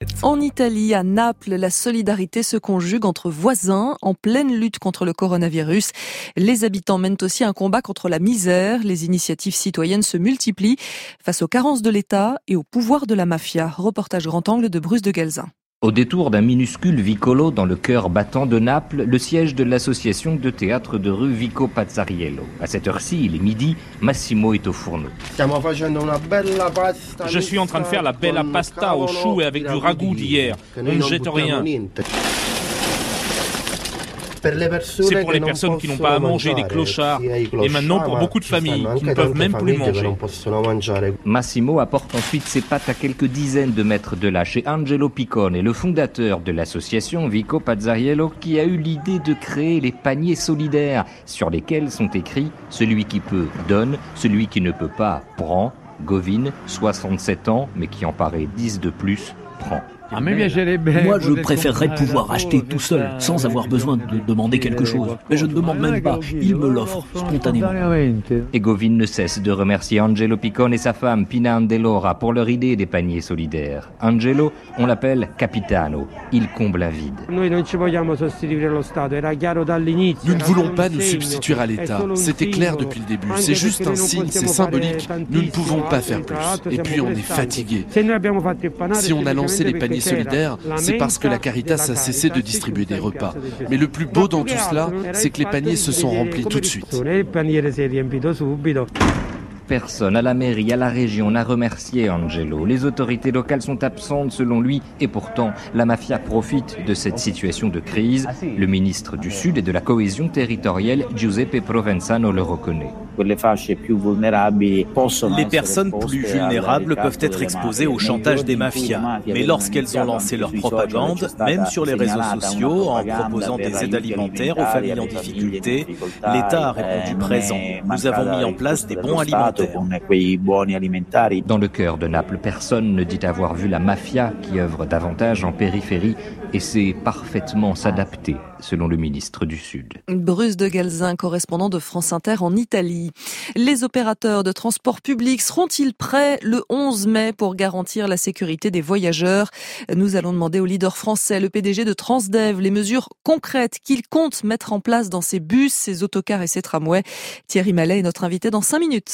En Italie, à Naples, la solidarité se conjugue entre voisins en pleine lutte contre le coronavirus. Les habitants mènent aussi un combat contre la misère. Les initiatives citoyennes se multiplient face aux carences de l'État et au pouvoir de la mafia. Reportage grand angle de Bruce de Galzin. Au détour d'un minuscule vicolo dans le cœur battant de Naples, le siège de l'association de théâtre de rue Vico Pazzariello. À cette heure-ci, il est midi, Massimo est au fourneau. Je suis en train de faire la bella pasta au chou et avec du ragoût d'hier. On ne jette rien. C'est pour les personnes qui n'ont pas à manger, des clochards. Et maintenant pour beaucoup de familles qui ne peuvent même plus manger. Massimo apporte ensuite ses pâtes à quelques dizaines de mètres de là, chez Angelo Piccone, le fondateur de l'association Vico Pazzariello, qui a eu l'idée de créer les paniers solidaires, sur lesquels sont écrits « Celui qui peut, donne, celui qui ne peut pas, prend ». Govin, 67 ans, mais qui en paraît 10 de plus, prend. Moi, je préférerais pouvoir acheter tout seul, sans avoir besoin de demander quelque chose. Mais je ne demande même pas, il me l'offre spontanément. Et Govin ne cesse de remercier Angelo Piccone et sa femme Pina Andelora pour leur idée des paniers solidaires. Angelo, on l'appelle Capitano, il comble un vide. Nous ne voulons pas nous substituer à l'État, c'était clair depuis le début. C'est juste un signe, c'est symbolique, nous ne pouvons pas faire plus. Et puis on est fatigué. Si on a lancé les paniers solidaire, c'est parce que la Caritas a cessé de distribuer des repas. Mais le plus beau dans tout cela, c'est que les paniers se sont remplis tout de suite. Personne à la mairie, à la région n'a remercié Angelo. Les autorités locales sont absentes selon lui et pourtant la mafia profite de cette situation de crise. Le ministre du Sud et de la cohésion territoriale, Giuseppe Provenzano, le reconnaît. Les personnes plus vulnérables peuvent être exposées au chantage des mafias. Mais lorsqu'elles ont lancé leur propagande, même sur les réseaux sociaux, en proposant des aides alimentaires aux familles en difficulté, l'État a répondu présent. Nous avons mis en place des bons alimentaires. Dans le cœur de Naples, personne ne dit avoir vu la mafia qui œuvre davantage en périphérie et sait parfaitement s'adapter, selon le ministre du Sud. Bruce de Galzin, correspondant de France Inter en Italie. Les opérateurs de transport public seront-ils prêts le 11 mai pour garantir la sécurité des voyageurs ? Nous allons demander au leader français, le PDG de Transdev, les mesures concrètes qu'il compte mettre en place dans ses bus, ses autocars et ses tramways. Thierry Mallet est notre invité dans 5 minutes.